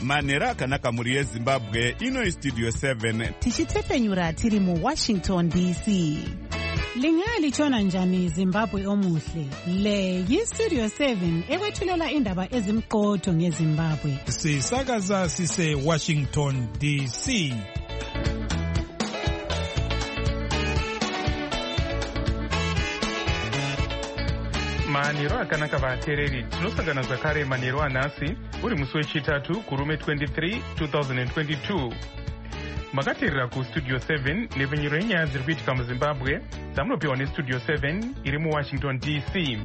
Manhero akanaka muri yeZimbabwe, ino Studio 7. Tichitepfenyura tiri mu Washington DC. Lingalitshona njani Zimbabwe omuhle? Le yi-Studio 7 ekwethulela indaba ezimqotho ngeZimbabwe. Sisakaza sise Washington DC. Manhero akanaka vateereri, tinosangana zvakare manhero anhasi uri musi wechitatu kurume 23 2022. Makateerera kuStudio 7 nepfenyuro yenyaya dziri kuitika muZimbabwe dzamunopiwa neStudio 7 iri muWashington DC.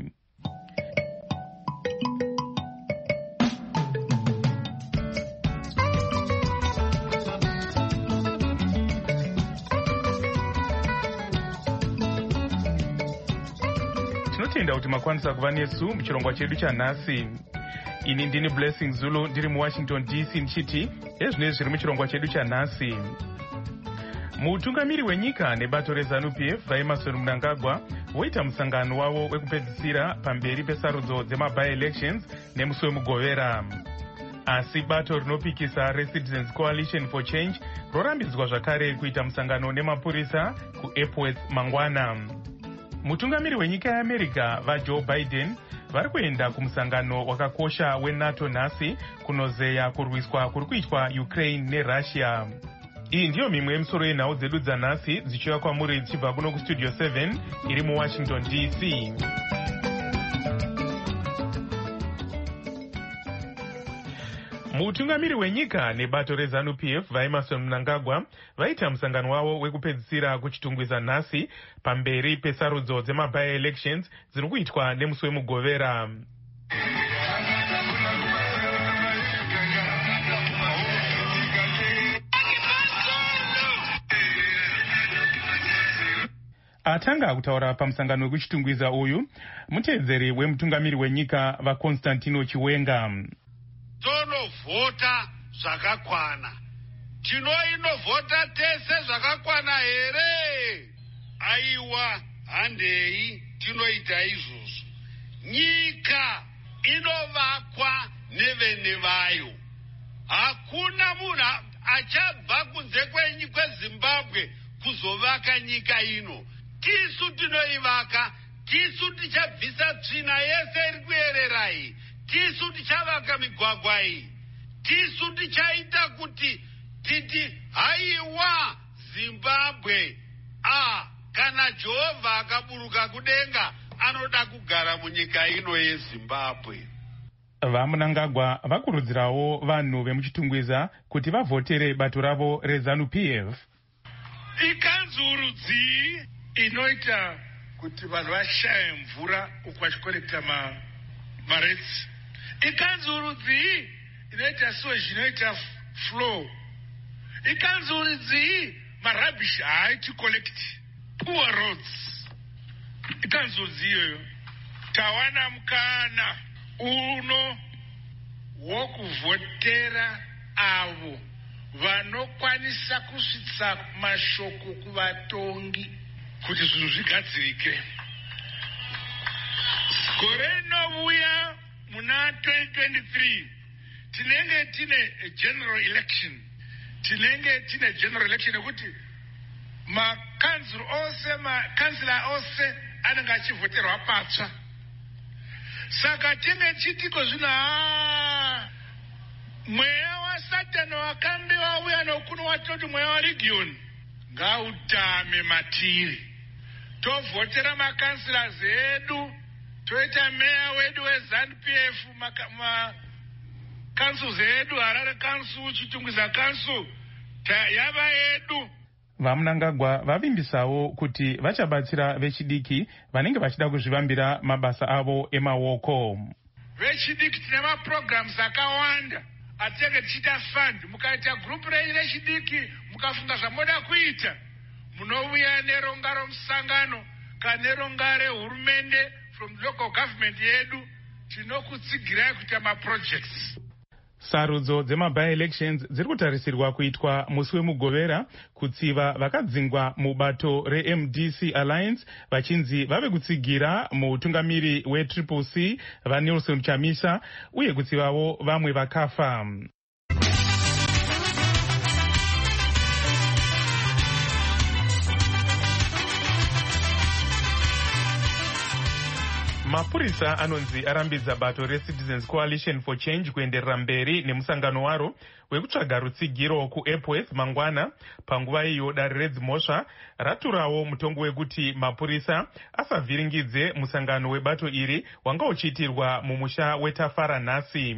Tinotenda kuti makwanisa kuva nesu muchirongwa chedu chanhasi. Ini ndini Blessing Zulu ndiri muWashington DC ndichiti ezvinezvi zviri muchirongwa chedu chanhasi. Mutungamiri wenyika nebato reZANU-PF vaEmmerson Mnangagwa voita musangano wavo wekupedzisira pamberi pesarudzo dzema-by-elections nemusi wemugovera. Asi bato rinopikisa reCitizens Coalition for Change rorambidzwa zvakare kuita musangano nemapurisa kuEpworth mangwana. Mutungamiri wenyika yeAmerica vaJoe Biden vari kuenda kumusangano wakakosha weNATO nhasi kunozeya kurwiswa kuri kuitwa Ukraine neRussia. Iyi ndiyo mimwe yemisoro yenhau dzedu dzanhasi dzichiuya kwamuri dzichibva kuno kuStudio 7 iri muWashington DC. Mutungamiri wenyika nebato reZANU-PF vaEmmerson Mnangagwa vaita musangano wavo wekupedzisira kuchitungwiza nhasi pamberi pesarudzo dzema-by-elections dziri kuitwa nemusi wemugovera. Atanga kutaura pamusangano wekuchitungwiza uyu muteedzeri wemutungamiri wenyika vaConstantino Chiwenga. Tonovhota zvakakwana. Tinoinovhota tese zvakakwana here? Aiwa, handei tinoita izvozvo. Nyika inovakwa nevene vayo. Hakuna munhu achabva kunze kweZimbabwe kuzovaka nyika ino. Tisu tinoivaka, tisu tichabvisa tsvina yese iri kuyerera iyi. Tisu tichavaka migwagwa iyi. Tisu tichaita kuti titi haiwa Zimbabwe. Kana Jehovha akaburuka kudenga anoda kugara munyika ino yeZimbabwe. VaMnangagwa vakurudzirawo vanhu vemuchitungwiza kuti vavhotere bato ravo reZANU-PF. Ikanzurudzi inoita kuti vanhu vashaye mvura uku vachikolekta maretsi. Ikanzurudzi inoita sewage inoita flow. Ikanzurudzi marubbish haaiti collect. Poor roads. Ikanzurudzi iyoyo tawana mukana uno wokuvhotera avo vanokwanisa kusvitsa mashoko kuvatongi kuti zvinhu zvigadzirike. Gore rinouya muna 2023 tinenge tine general election. Yekuti makansila ose anenge achivhoterwa patsva. Saka tinge chitiko zvino mweya waSatani wakambe wauya nokuno watinoti mweya waRegion ngautame matiri. Tovhotera makansila edu, toita meya wedu weZANU-PF, makansu edu, Harare kansu, Chitungwiza kansu, yava edu. VaMnangagwa vavimbisawo kuti vachabatsira vechidiki vanenge vachida kuzvivambira mabasa avo emaoko. Vechidiki tine maprograms akawanda atenge tichita fund. Mukaita group rechidiki mukafunga zvamoda kuita, munouya neronga romusangano kana neronga rehurumende from local government yedu, tinokutsigirai kuita maprojects. Sarudzo dzema-by-elections dziri kutarisirwa kuitwa musi wemugovera kutsiva vakadzingwa mubato reMDC Alliance vachinzi vave kutsigira mutungamiri weCCC vaNelson Chamisa uye kutsivavo vamwe vakafa. Mapurisa anonzi arambidza bato reCitizens Coalition for Change kuenderera mberi nemusangano waro wekutsvaga rutsigiro kuEpworth mangwana. Panguva iyo dare redzimhosva raturawo mutongo wekuti mapurisa asavhiringidze musangano webato iri wanga uchiitirwa mumusha weTafara nhasi.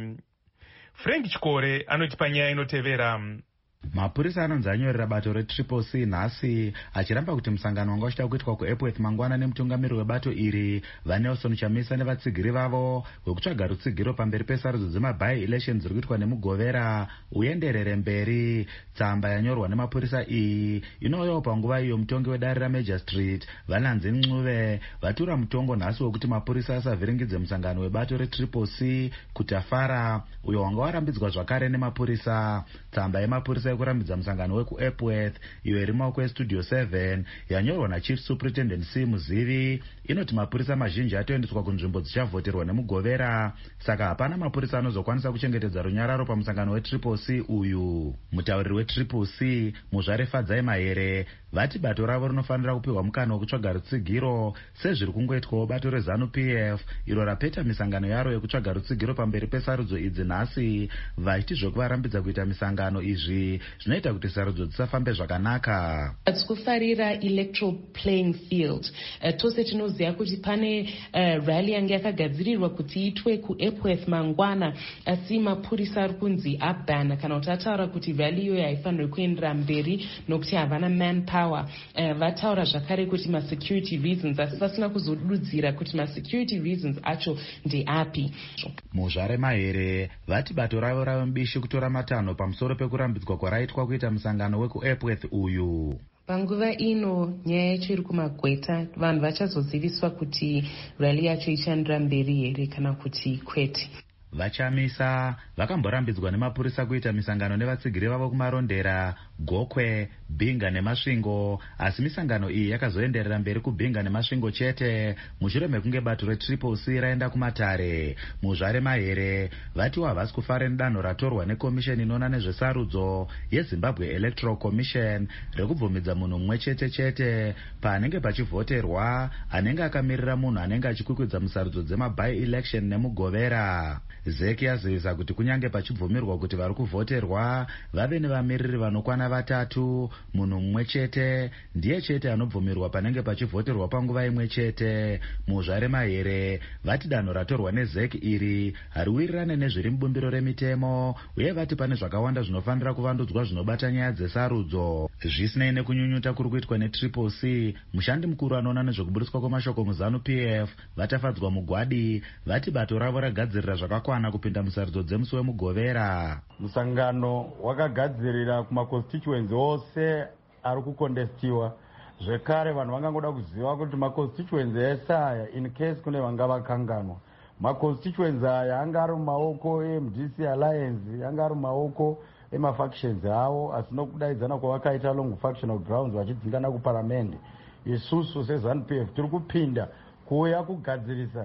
Frank Chikore anoti panyaya inotevera. Mapurisa anonzi anyorera bato reCCC nhasi achiramba kuti musangano wanga uchida kuitwa kuEpworth mangwana nemutungamiri webato iri vaNelson Chamisa nevatsigiri vavo wekutsvaga rutsigiro pamberi pesarudzo dzemabai elections ziri kuitwa nemugovera uyenderere mberi. Tsamba yanyorwa nemapurisa iyi inouyawo panguva iyo mutongi wedare raMajor Street Valanzi Ncube vatura mutongo nhasi wekuti mapurisa asavhiringidze musangano webato reCCC kuTafara uyo wanga warambidzwa zvakare nemapurisa. Tsamba yemapurisa yekurambidza musangano wekuEpworth iyo iri maoko eStudio 7 yanyorwa naChief Superintendent C Muzivi inoti mapurisa mazhinji atoendeswa kunzvimbo dzichavhoterwa nemugovera, saka hapana mapurisa anozokwanisa kuchengetedza runyararo pamusangano weCCC uyu. Mutauriri weCCC Muzvare Fadzai Mahere vati bato ravo rinofanira kupiwa mukana wekutsvaga rutsigiro sezviri kungoitwawo bato reZANU-PF iro rapeta misangano yaro yekutsvaga rutsigiro pamberi pesarudzo idzi nhasi, vachiti zvokuvarambidza kuita misangano izvi zvinoita kuti sarudzo dzisafambe zvakanaka. Kufarira electoral playing field. Tose tinoziva kuti pane rally yange yakagadzirirwa kuti iitwe kuEpworth mangwana, asi mapurisa ari kunzi abhana kana kuti ataura kuti rally iyoyo haifaniri kuendera mberi nokuti havana manpower. Vataura zvakare kuti masecurity reasons, asi vasina kuzodudzira kuti masecurity reasons acho ndeapi. Muzvare Mahere vati bato ravo rave mubishi kutora matanho pamusoro pekurambidzwa kwaraitwa kuita musangano wekuEpworth uyu. Panguva ino nyaya yacho iri kumagweta, vanhu vachazoziviswa kuti rally yacho ichandira mberi here kana kuti kwete. Vachamisa vakamborambidzwa nemapurisa kuita misangano nevatsigiri vavo kumarondera, Gokwe, Bhinga neMasvingo, asi misangano iyi yakazoenderera mberi kuBhinga neMasvingo chete mushure mekunge bato reCCC raenda kumatare. Muzvare Mahere vatiwo havasi kufara nedanho ratorwa nekomisheni inoona nezvesarudzo yeZimbabwe Electoral Commission rekubvumidza munhu mumwe chete chete paanenge pachivhoterwa anenge akamirira munhu anenge achikwikwidza musarudzo dzemabai election nemugovera. ZEC yazivisa kuti kunyange pachibvumirwa kuti vari kuvhoterwa vave nevamiriri vanokwana vatatu, munhu mumwe chete ndiye chete anobvumirwa panenge pachivhoterwa panguva imwe chete. Muzvare Mahere vati danho ratorwa neZEC iri hariwirirane nezviri mubumbiro remitemo uye vati pane zvakawanda zvinofanira kuvandudzwa zvinobata nyaya dzesarudzo. Zvisinei nekunyunyuta kuri kuitwa neCCC, mushandi mukuru anoona nezvekuburiswa kwemashoko muZANU-PF vatafadzwa mugwadi vati bato ravo ragadzirira zvakakwana kupinda musarudzo dzemusi wemugovera. Musangano wakagadzirira kumaconstituency ose ari kukondestiwa. Zvekare vanhu vangangoda kuziva kuti maconstituency ese aya in case kune vanga vakanganwa, maconstituency aya anga ari mumaoko eMDC Alliance, anga ari mumaoko emafactions avo, asi nokudaidzana kwavakaita along factional grounds vachidzingana kuparamende, isusu seZANU-PF tiri kupinda kuuya kugadzirisa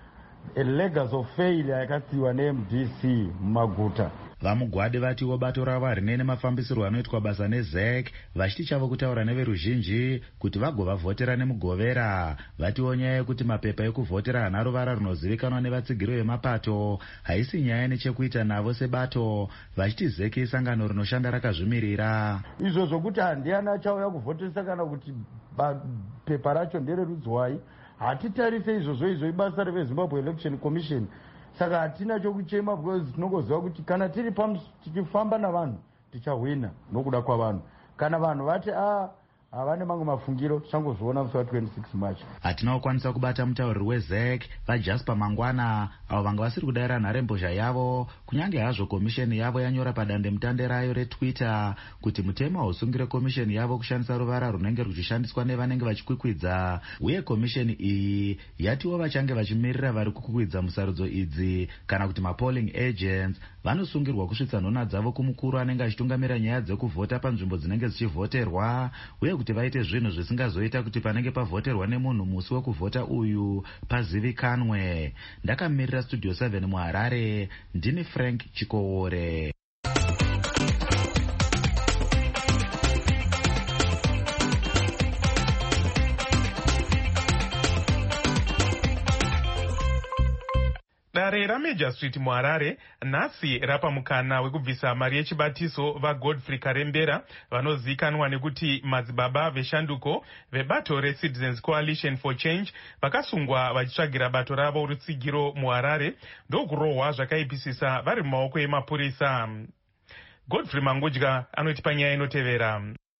a legacy of failure yakatsiwa neMDC mumaguta. Vamugwadi vatiwo bato ravo harine nemafambisirwo anoitwa basa neZEC vachiti chavo kutaura neveruzhinji kuti vagovavhotera nemugovera. Vatiwo nyaya yekuti mapepa ekuvhotera hana ruvara runozivikanwa nevatsigiri vemapato haisi nyaya nechekuita navo sebato, vachiti ZEC isangano rinoshanda rakazvimirira. Izvo zvokuti handiani achauya kuvhoteresa kana kuti pepa racho ndererudzwai, hatitarise izvozvo, izvo ibasa reZimbabwe Election Commission. Saka hatina chokuchema because tinongoziva kuti kana tiri tichifamba navanhu tichahwina nokuda kwavanhu. Kana vanhu vati havane mamwe mafungiro tichangozviona musi wa26 March. Hatina kukwanisa kubata mutauriri weZEC vaJasper Mangwana avo vanga vasiri kudayira nharembozha yavo, kunyange hazvo komisheni yavo yanyora padandemutande rayo reTwitter kuti mutemo hausungire komisheni yavo kushandisa ruvara runenge ruchishandiswa nevanenge vachikwikwidza, uye komisheni iyi yatiwo vachange vachimirira vari kukwikwidza musarudzo idzi kana kuti mapolling agents vanosungirwa kusvitsa nhona dzavo kumukuru anenge achitungamira nyaya dzekuvhota panzvimbo dzinenge dzichivhoterwa, uye kuti vaite zvinhu zvisingazoita kuti panenge pavhoterwa nemunhu musi wekuvhota uyu pazivikanwe. Ndakamirira Studio 7 muHarare, ndini Frank Chikowore. Dare raMajor Street muHarare nhasi rapa mukana wekubvisa mari yechibatiso vaGodfrey Karembera vanozivikanwa nekuti madzibaba veshanduko vebato reCitizens Coalition for Change vakasungwa vachitsvagira bato ravo rutsigiro muHarare ndokurohwa zvakaipisisa vari mumaoko emapurisa. Godfrey Mangudya anoti panyaya inotevera.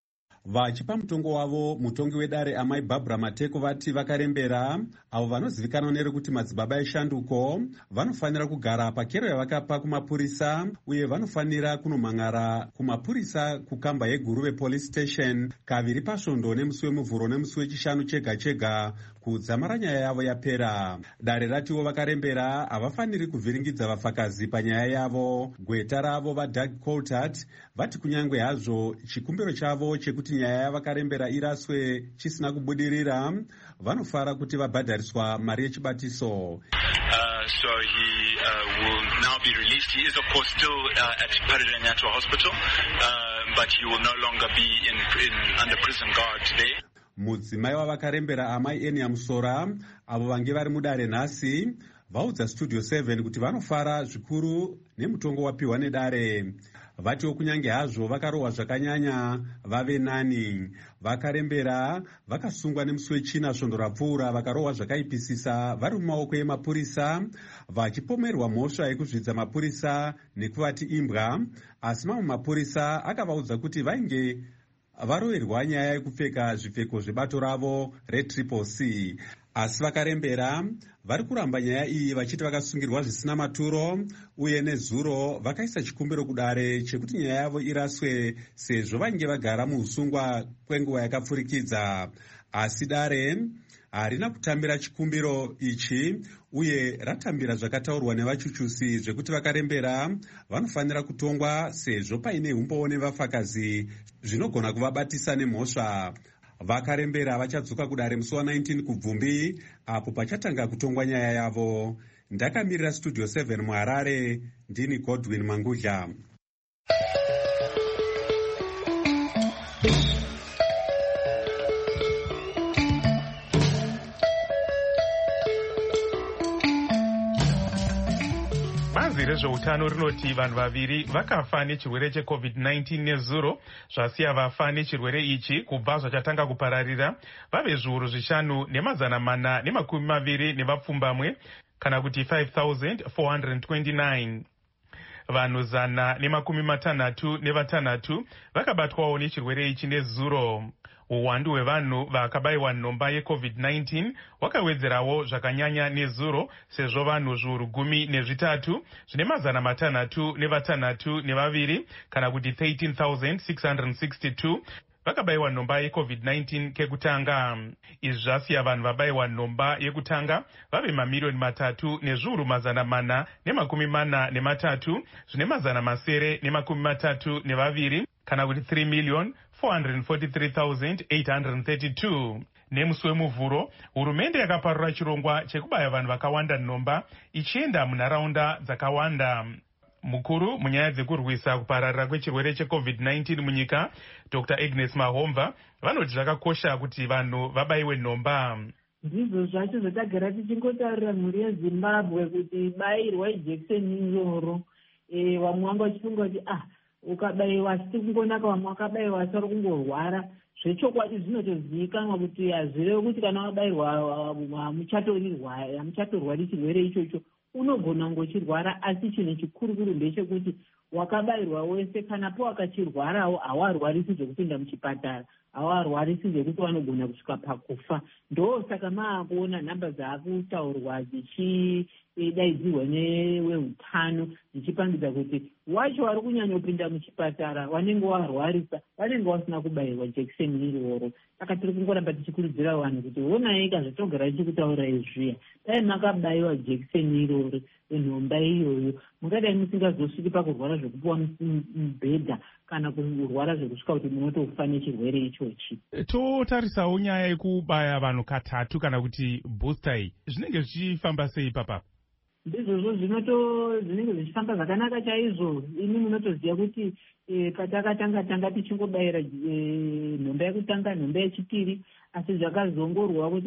Vachipa mutongo wavo, mutongi wedare amai Barbara Mateko vati vakarembera avo vanozivikanwa nerekuti madzibaba eshanduko vanofanira kugara pakero yavakapa kumapurisa uye vanofanira kunomangara kumapurisa kukamba yeGuruve Police Station kaviri pasvondo nemusi wemuvhuro nemusi wechishanu chega chega kudzamara nyaya yavo yapera. Dare ratiwo vakarembera havafaniri kuvhiringidza vafakazi panyaya yavo. Gweta ravo vaDoug Coulthard vati kunyangwe hazvo chikumbiro chavo chekuti nyaya yavakarembera iraswe chisina kubudirira, vanofara kuti vabhadhariswa mari yechibatiso. So he will now be released. He is of course still at Pariranyatwa Hospital, but he will no longer be under prison guard today. Mudzimai wavakarembera amai Enia Musora avo vange vari mudare nhasi vaudza Studio 7 kuti vanofara zvikuru nemutongo wapiwa nedare. Vatiwo kunyange hazvo vakarohwa zvakanyanya vave nani. Vakarembera vakasungwa nemusi wechina svondo rapfuura vakarohwa zvakaipisisa vari mumaoko emapurisa vachipomerwa mhosva yekuzvidza mapurisa nekuvati imbwa, asi mamwe mapurisa akavaudza kuti vainge varoverwa nyaya yekupfeka zvipfeko zvebato ravo reCCC. Asi vakarembera vari kuramba nyaya iyi vachiti vakasungirwa zvisina maturo uye nezuro vakaisa chikumbiro kudare chekuti nyaya yavo iraswe sezvo vainge vagara muusungwa kwenguva yakapfurikidza. Asi dare harina kutambira chikumbiro ichi uye ratambira zvakataurwa nevachuchusi zvekuti vakarembera vanofanira kutongwa sezvo paine umboo nevafakazi zvinogona kuvabatisa nemhosva. Vakarembera vachadzoka kudare musi wa19 kubvumbi apo pachatanga kutongwa nyaya yavo. Ndakamirira Studio 7 muHarare, ndini Godwin Mangudya. Bazi rezveutano rinoti vanhu vaviri vakafa nechirwere cheCovid-19 nezuro, zvasiya vafa nechirwere ichi kubva zvachatanga kupararira vave zviuru 5,420 nevapfumbamwe kana kuti 5,429. Vanhu 166 vakabatwawo nechirwere ichi nezuro. Uwandu hwevanhu vakabayiwa nhomba yeCovid-19 wakawedzerawo zvakanyanya nezuro, sezvo vanhu zviuru 13 zvine 662 kana kuti 13,662 vakabayiwa nhomba yeCovid-19 kekutanga. Izvi zvasiya vanhu vabayiwa nhomba yekutanga vave 3,443,043 zvine 932 kana kuti 3,443,832. Nemusi wemuvhuro, hurumende yakaparura chirongwa chekubaya vanhu vakawanda nhomba ichienda munharaunda dzakawanda. Mukuru munyaya dzekurwisa kupararira kwechirwere cheCovid-19 munyika, Dr. Agnes Mahomva, vanoti zvakakosha kuti vanhu vabayiwe nhomba. Ndizvo zvacho zvatagara tichingotarira mhuri yeZimbabwe kuti ibayirwa ijekiseni inyoro. Vamwe vanga vachifunga kuti ukabayiwa siti kungonaka, vamwe vakabayiwa asi vari kungorwara. Zvechokwadi zvinotozivikanwa kuti hazvirevo kuti kana wabayirwa hamuchatorwari chirwere ichocho, unogona kungochirwara, asi chinhu chikurukuru ndechekuti wakabayirwa wese kana po wakachirwarawo hawarwarisi zvekupinda muchipatara, hawarwarisi zvekuti vanogona kusvika pakufa. Ndosaka maakuona nhamba dzaakutaurwa dzichidaidzirwa neveutano dzichipangidza kuti wacho vari kunyanyopinda muchipatara vanenge warwarisa vanenge vasina kubayirwa jekiseni iroro. Saka tiri kungoramba tichikurudzira vanhu kuti onai kazvatogara tichikutaurirai zviya, dai makabayiwa jekiseni iroro nhomba iyoyo mungadai musingazosviki pakurwara zvekupuwa mubhedha kana kurwara zvekusvika kuti munotofa nechirwere ichochi. Totarisawo nyaya yekubaya vanhu katatu kana kuti booster iyi, zvinenge zvichifamba sei papa? ndizvozvo zvinenge zvichifamba zvakanaka chaizvo. Ini munotoziva kuti patakatanga tichingobayira nhombe yekutanga, nhombe yechipiri, asi zvakazongorwa kuti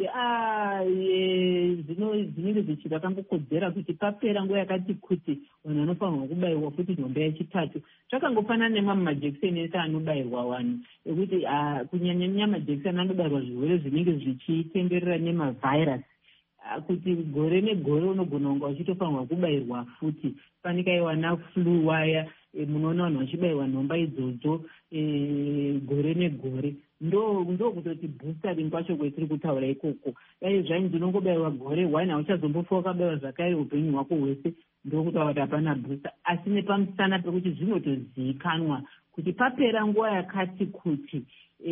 dzinenge zvichivakangokodzera kuti papera nguva yakati kuti vanhu vanofanirwa kubayirwa futi nhombe yechitatu. Zvakangofanana nemamwe majekiseni ese anobayirwa vanhu ekuti kunyanya majekiseni anobayirwa zvirwere zvinenge zvichitenderera nemavhairasi, kuti gore negore unogona kunga uchitofanirwa kubayirwa futi. Panikaiwa naflu waya munoona vanhu vachibayirwa nhomba idzodzo gore negore. Ndo kutoti boostering kwacho kwetiri kutaura ikoko. Dai zvainzi unongobayirwa gore 1 hauchazombofa wakabayirwa zvakare upenyu hwako hwese, ndokutaura kuti hapana booster. Asi nepamusana pekuti zvinotozivikanwa kuti papera nguva yakati kuti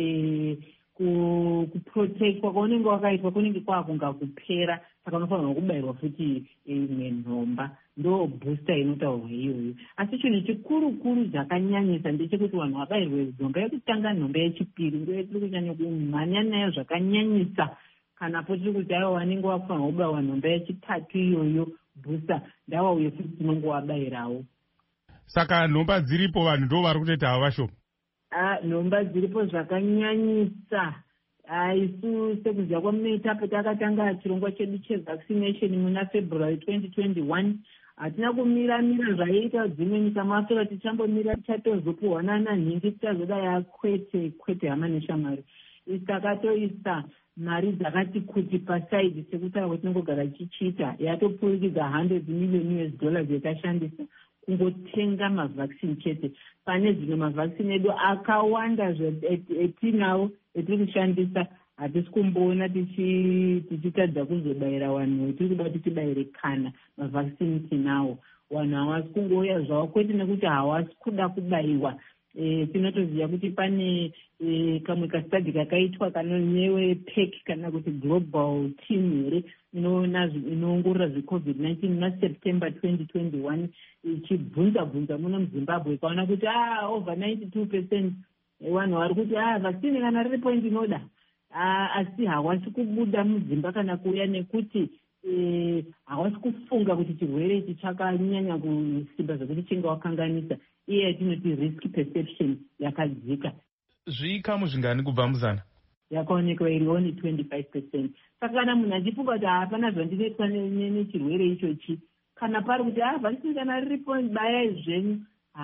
kuprotekwa kwaunenge wakaitwa kunenge kwakunga kupera, saka unofanirwa kubayirwa futi imwe nhomba. Ndo booster inotaurwa iyoyo. Asi chinhu chikuru zvakanyanyisa ndechekuti vanhu vabayirwe nhomba yekutanga, nhomba yechipiri, ndo tiri kunyanya kumhanya nayo zvakanyanyisa. Kana potiri kuti aiwa vanenge vakufanirwa kubayirwa nhomba yechitatu iyoyo booster, ndavauye futi tinonge wabayirawo. Saka nhomba dziripo vanhu ndo vari kutoita havashoma. Nhomba dziripo zvakanyanyisa. Isu sekuziva kwameta patakatanga chirongwa chedu chevaccination muna February 2021, hatina kumira zvaiita dzimwe nyika masora tichambomira tichatozopuhwana nanhingi tichazodai kwete hama neshamwari. Takatoisa mari dzakati kuti pasaidi sekutaura kwatinongogara tichiita, yatopurikidza $100 million yatashandisa kungotenga mavhaccine chete. Pane zvimwe mavhaccine edu akawanda etinawo etiri kushandisa hatisi kumboona tichitadza kuzobayira vanhu, tiri kuda tichibayire kana mavhaccine tinawo. Vanhu havasi kungouya zvavo kwete nekuti havasi kuda kubayiwa. Tinotoziva kuti pane kamwe kastadi kakaitwa kanonewe PEC kana kuti Global Team here inoongorora zveCovid-19 muna September 2021, ichibvunza muno muZimbabwe ikaona kuti over 92% vanhu vari kuti vaccine kana riripo ndinoda, asi havasi kubuda mudzimba kana kuuya nekuti havasi kufunga kuti chirwere ichi chakanyanya kusimba zvokuti chinga wakanganisa. Iye yatinoti risk perception yakadzika. Zvikamu zvingani kubva muzana? Yakaonekwa iriwo ni 25%. Saka kana munhu achifunga kuti hapana zvandinoitwa nechirwere ichochi, kana pari kuti vaccine kana riripo bayai zvenyu,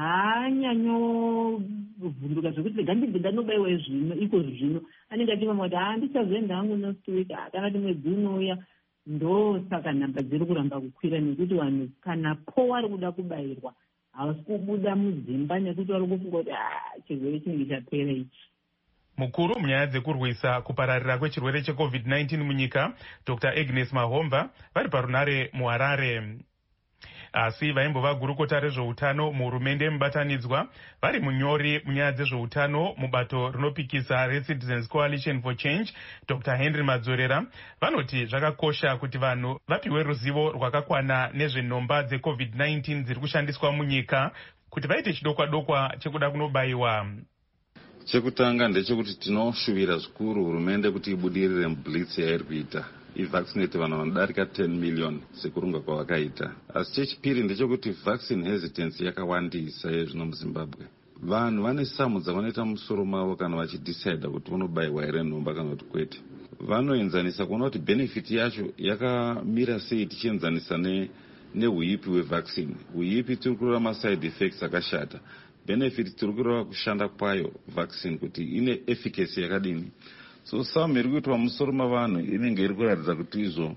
haanyanyovhunduka zvokuti regandizi ndanobayiwa zvino iko zvino. Anenge achivama kuti ndichazoenda hangu next week, kana kuti mwedzi unouya. Ndo saka nhamba dziri kuramba kukwira nekuti vanhu kana vari kuda kubayirwa havasi kubuda mudzimba nekuti vari kufunga kuti chirwere chinenge chapera ichi. Mukuru munyaya dzekurwisa kupararira kwechirwere cheCovid-19 munyika, Dr. Agnes Mahomba, vari parunare muHarare. Asi vaimbova gurukota rezveutano muhurumende mubatanidzwa, vari munyori munyaya dzezveutano mubato rinopikisa reCitizens Coalition for Change, Dr. Henry Madzorera, vanoti zvakakosha kuti vanhu vapiwe ruzivo rwakakwana nezvenhomba dzeCovid-19 dziri kushandiswa munyika kuti vaite chidokwa-dokwa chekuda kunobayiwa. Chekutanga ndechekuti tinoshuvira zvikuru hurumende kuti ibudirire mublitz yairi kuita ivaccinate vanhu vanodarika 10 million sekurunga kwavakaita. Asi chechipiri ndechekuti vaccine hesitance yakawandisa yezvino muZimbabwe. Vanhu vane samu dzavanoita musoro mavo kana vachidecida kuti vanobayiwa here nhomba kana kuti kwete. Vanoenzanisa kuona kuti benefit yacho yakamira sei tichienzanisa neuipi hwevaccine. Uipi tiri kureva maside effects akashata. Benefit tiri kureva kushanda kwayo vaccine kuti ine efficacy yakadini. So samu iri kuitwa musoro mavanhu inenge iri kuratidza kuti izvo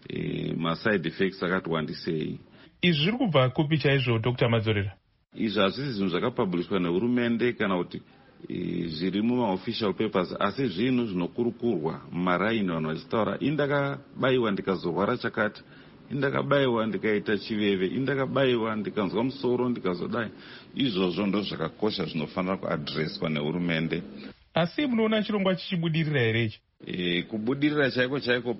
maside effects akati wandisei. Izvi zviri kubva kupi chaizvo Dr. Madzorera? Izvi hazvisi zvinhu zvakapublishwa nehurumende kana kuti zviri mumaofficial papers, asi zvinhu zvinokurukurwa mumaraini vanhu vachitaura indakabayiwa ndikazorwara chakati, indakabayiwa ndikaita chiveve, indakabayiwa ndikanzwa musoro ndikazodai. Izvozvo ndo zvakakosha zvinofanira kuadreswa nehurumende. Asi munoona chirongwa chichibudirira here ichi? Kubudirira chaiko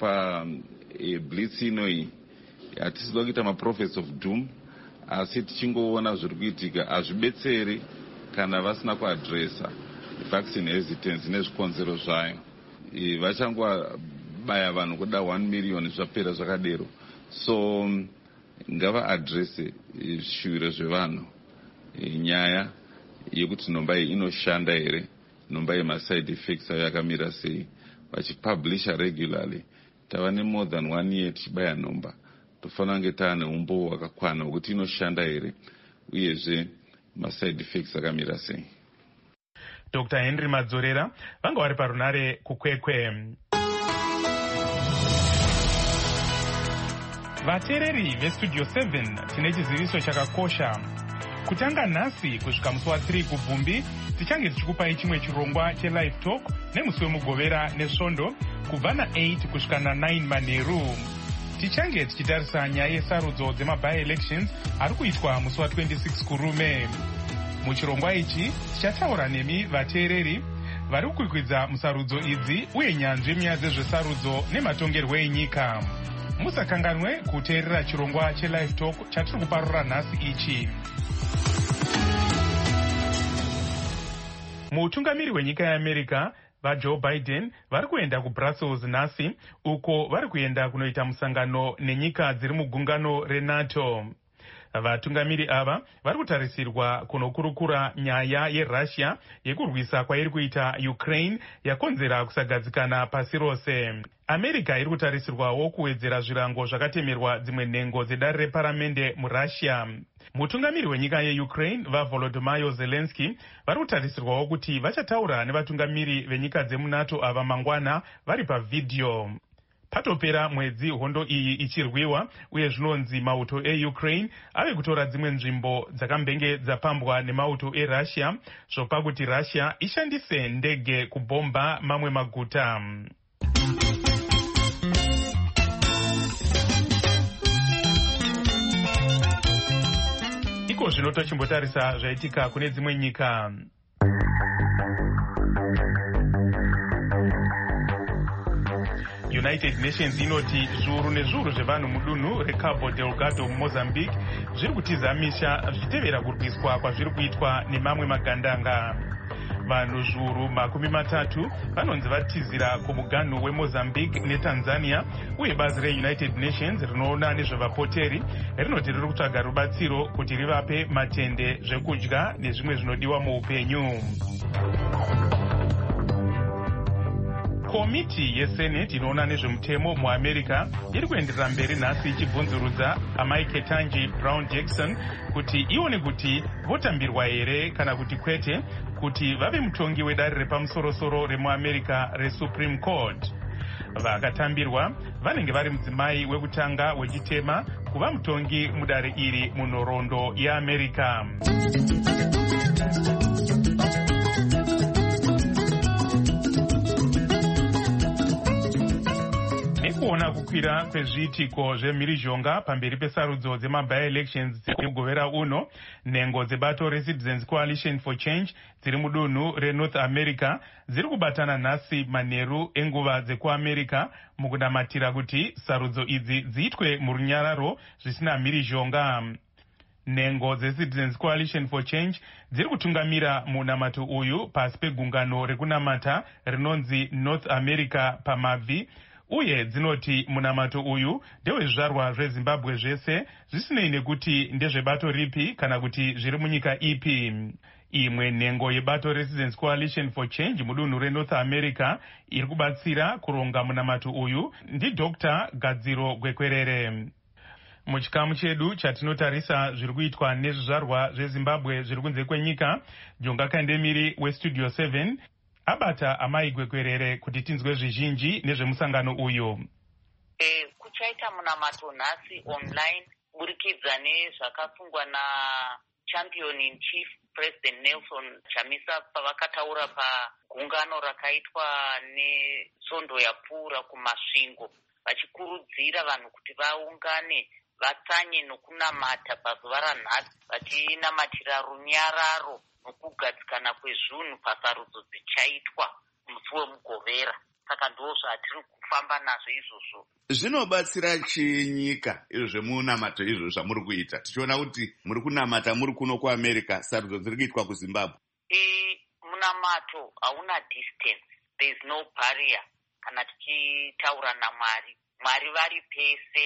blitz inoyi hatisida kuita maprophets of doom, asi tichingoona zviri kuitika hazvibetseri kana vasina kuadresa vaccine hesitance nezvikonzero zvayo. Vachangobaya vanhu kuda 1 million zvapera zvakadero. So ngavaadrese zvishuviro zvevanhu, nyaya yekuti nhomba iyi inoshanda here, nhomba yemaside effects ayo yakamira sei, vachipublisha regularly. Tava more than 1 year tichibaya nhomba, tofanira kunge taane umbo hwakakwana hwekuti inoshanda here uyezve maside effects akamira sei. Dr. Henry Madzorera vanga vari parunare kukwekwe. Vateereri vestudio 7 tine chiziviso chakakosha. Kutanga nhasi kusvika musi wa3 kubvumbi tichange tichikupai chimwe chirongwa chelive talk nemusi wemugovera nesvondo kubva na8 kusvika na9 manheru. Tichange tichitarisa nyaya yesarudzo dzemabi-elections ari kuitwa musi wa26 kurume. Muchirongwa ichi tichataura nemi vateereri vari kukwikwidza musarudzo idzi uye nyanzvi munyaya dzezvesarudzo nematongerwo enyika. Musakanganwe kuteerera chirongwa chelive talk chatiri kuparura nhasi ichi. Mutungamiri wenyika yeAmerica vaJoe Biden vari kuenda kuBrussels nhasi, uko vari kuenda kunoita musangano nenyika dziri mugungano reNATO. Vatungamiri ava vari kutarisirwa kunokurukura nyaya yeRussia yekurwisa kwairi kuita Ukraine yakonzera kusagadzikana pasi rose. America iri kutarisirwawo kuwedzera zvirango zvakatemerwa dzimwe nhengo dzedare reparamende muRussia. Mutungamiri wenyika yeUkraine vaVolodymyr Zelensky vari kutarisirwawo kuti vachataura nevatungamiri venyika dzemuNATO ava mangwana vari pavhidhiyo. Patopera mwedzi hondo iyi ichirwiwa uye zvinonzi mauto eUkraine ave kutora dzimwe nzvimbo dzakambenge dzapambwa nemauto eRussia, zvopa kuti Russia ishandise ndege kubhomba mamwe maguta. Iko zvino tochimbotarisa zvaitika kune dzimwe nyika. United Nations inoti zviuru nezviuru zvevanhu mudunhu reCabo Delgado muMozambique zviri kutiza misha zvichitevera kurwiswa kwazviri kuitwa nemamwe magandanga. Vanhu zviuru 30 vanonzi vatizira kumuganhu weMozambique neTanzania, uye bazi reUnited Nations rinoona nezvevapoteri rinoti riri kutsvaga rubatsiro kuti rivape matende, zvekudya nezvimwe zvinodiwa muupenyu. Komiti yeSenate inoona nezvemutemo muAmerica iri kuenderera mberi nhasi ichibvunzurudza amai Ketanji Brown Jackson kuti ione kuti votambirwa here kana kuti kwete kuti vave mutongi wedare repamusorosoro remuAmerica reSupreme Court. Vakatambirwa vanenge vari mudzimai wekutanga wechitema kuva mutongi mudare iri munhoroondo yeAmerica. Kuona kukwira kwezviitiko zvemhirizhonga pamberi pesarudzo dzemabi-elections dzekugovera uno, nhengo dzebato reCitizens Coalition for Change dziri mudunhu reNorth America dziri kubatana nhasi manheru enguva dzekuAmerica mukunamatira kuti sarudzo idzi dziitwe murunyararo zvisina mhirizhonga. Nhengo dzeCitizens Coalition for Change dziri kutungamira munamato uyu pasi pegungano rekunamata rinonzi North America pamabvi, uye dzinoti munamato uyu ndewezvizvarwa zveZimbabwe zvese zvisinei nekuti ndezvebato ripi kana kuti zviri munyika ipi. Imwe nhengo yebato reCitizens Coalition for Change mudunhu reNorth America iri kubatsira kuronga munamato uyu ndiDr. Gadziro Gwekwerere. Muchikamu chedu chatinotarisa zviri kuitwa nezvizvarwa zveZimbabwe zviri kunze kwenyika, Jonga Kandemiri weStudio 7 abata amai Gwekwerere kuti tinzwe zvizhinji nezvemusangano uyu. Kuchaita munamato nhasi online burikidza nezvakafungwa naChampion in Chief President Nelson Chamisa pavakataura pagungano rakaitwa nesvondo yapfuura kumasvingo, vachikurudzira vanhu kuti vaungane vatsanye nokunamata pazuva ranhasi vachinamatira runyararo nokugadzikana kwezvinhu pasarudzo dzichaitwa musi wemugovera. Saka ndo zvatiri kufamba nazvo izvozvo. Zvinobatsira chinyika izvo zvemunamato izvo zvamuri kuita, tichiona kuti muri kunamata muri kuno kuAmerica, sarudzo dziri kuitwa kuZimbabwe? Munamato hauna distance, there is no barrier. Kana tichitaura naMwari, Mwari vari pese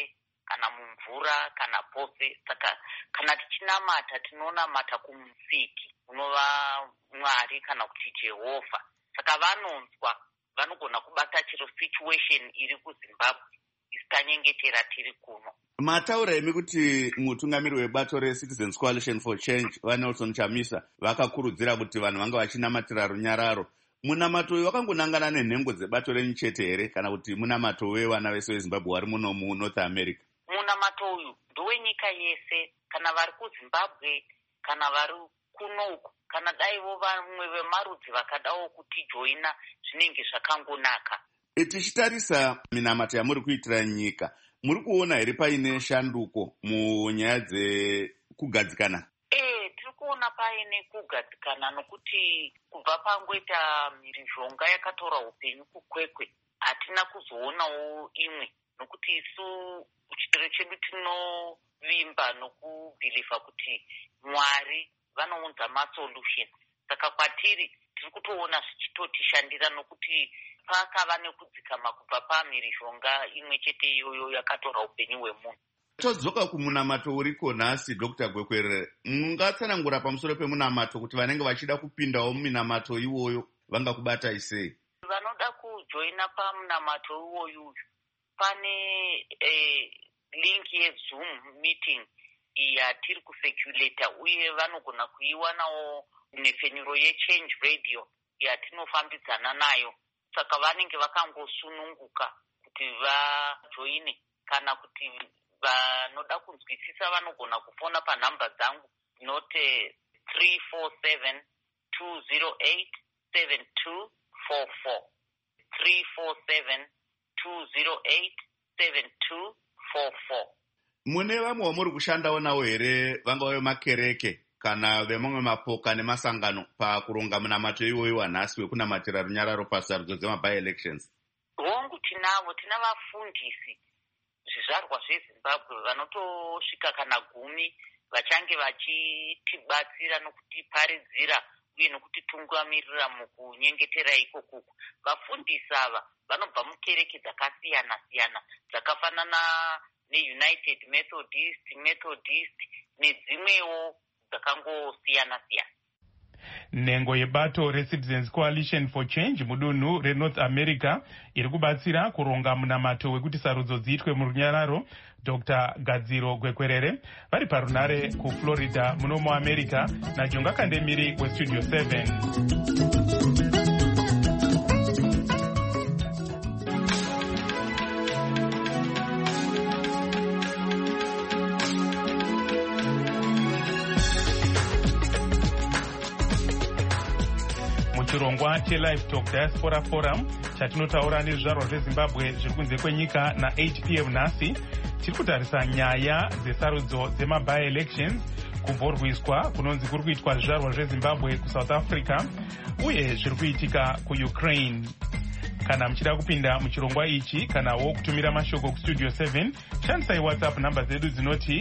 kana mumvura kana pose. Saka kana tichinamata tinonamata kumusiki unova Mwari kana kuti Jehovha. Saka vanonzwa, vanogona kubata chiro situation iri kuZimbabwe isitanyengetera tiri kuno. Mataura imi kuti mutungamiri webato reCitizens Coalition for Change vaNelson Chamisa vakakurudzira kuti vanhu vanga vachinamatira runyararo. Munamato uyu wakangonangana nenhengo dzebato renyu chete here kana kuti munamato wevana vese veZimbabwe vari muno muNorth America? Munamato uyu ndowenyika yese, kana vari kuZimbabwe kana vari kunoku, kana daivo vamwe vemarudzi vakadawo kuti joina, zvinenge zvakangonaka. Tichitarisa minamato yamuri kuitira nyika, muri kuona here paine shanduko munyaya dzekugadzikana? Tiri kuona paine kugadzikana, nokuti kubva pangoita mhirizhonga yakatora upenyu kukwekwe hatina kuzoonawo imwe, nokuti isu chitoro chedu tinovimba nokubhilivha kuti Mwari vanounza masolution. Saka kwatiri tiri kutoona zvichitotishandira, nokuti pakava nekudzikama kubva pamhirizhonga imwe chete iyoyo yakatora upenyu hwemunhu. Todzoka kumunamato uriko nhasi, Dr. Gwekwerere, mungatsanangura pamusoro pemunamato kuti vanenge vachida kupindawo muminamato iwoyo vangakubatai sei? Vanoda kujoina pamunamato iwoyu, pane link yeZoom meeting yatiri kuseculator, uye vanogona kuiwanawo nefenyuro yeChange Radio yatinofambidzana nayo. Saka vanenge vakangosununguka kuti vajoine, kana kuti vanoda kunzwisisa vanogona kufona panhamba dzangu note 347-208-7244 347-208-7244. Mune vamwe vamuri kushandawo navo here, vangave makereke kana vemamwe mapoka nemasangano pakuronga munamato iwoyo wanhasi wekunamatira runyararo pasarudzo dzema-by-elections? Hongu tinavo, tina vafundisi zvizvarwa zveZimbabwe vanotosvika kana 10 vachange vachitibatsira nokutiparidzira uye nokutitungamirira mukunyengetera ikokuku. Vafundisi ava vanobva mukereke dzakasiyana-siyana dzakafanana neUnited Methodist nedzimwewo dzakangosiyana-siyana. Nhengo yebato reCitizens Coalition for Change mudunhu reNorth America iri kubatsira kuronga munamato wekuti sarudzo dziitwe murunyararo, Dr. Gadziro Gwekwerere vari parunare kuFlorida muno muAmerica naJonga Kandemiri weStudio 7. Chirongwa cheLivetalk Diaspora Forum chatinotaura nezvizvarwa zveZimbabwe zviri kunze kwenyika na8 p.m. nhasi tiri kutarisa nyaya dzesarudzo dzema-by-elections, kumborwiswa kunonzi kuri kuitwa zvizvarwa zveZimbabwe kuSouth Africa uye zviri kuitika kuUkraine. Kana muchida kupinda muchirongwa ichi kanawo kutumira mashoko kuStudio 7, shandisai WhatsApp namba dzedu dzinoti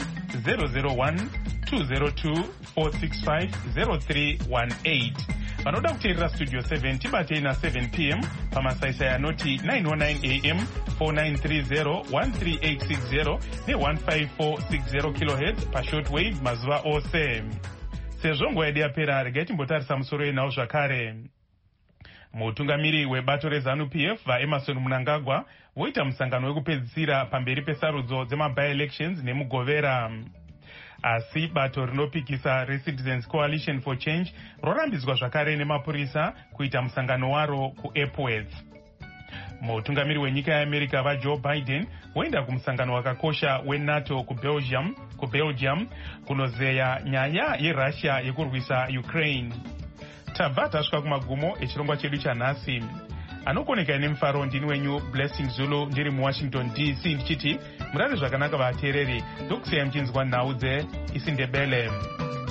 001-202-465-0318. Vanoda kuteerera Studio 7 tibatei na7 p.m. pamasaisai anoti 909 am 4930 13860 ne1540 kHz pashortwave mazuva ose. Sezvo nguva yedu yapera, regai timbotarisa musoro yenhau zvakare. Mutungamiri webato reZANU-PF vaEmmerson Mnangagwa voita musangano wekupedzisira pamberi pesarudzo dzema-by-elections nemugovera. Asi bato rinopikisa reCitizens Coalition for Change rorambidzwa zvakare nemapurisa kuita musangano waro kuEpworth. Mutungamiri wenyika yeAmerica vaJoe Biden voenda kumusangano wakakosha weNATO kuBelgium kunozeya nyaya yeRussia yekurwisa Ukraine. Tabva tasvika kumagumo echirongwa chedu chanhasi. Anokoneka nemufaro ndini wenyu Blessing Zulu ndiri muWashington DC ndichiti murare zvakanaka vateereri, ndokusiyai muchinzwa nhau dzeIsindebele.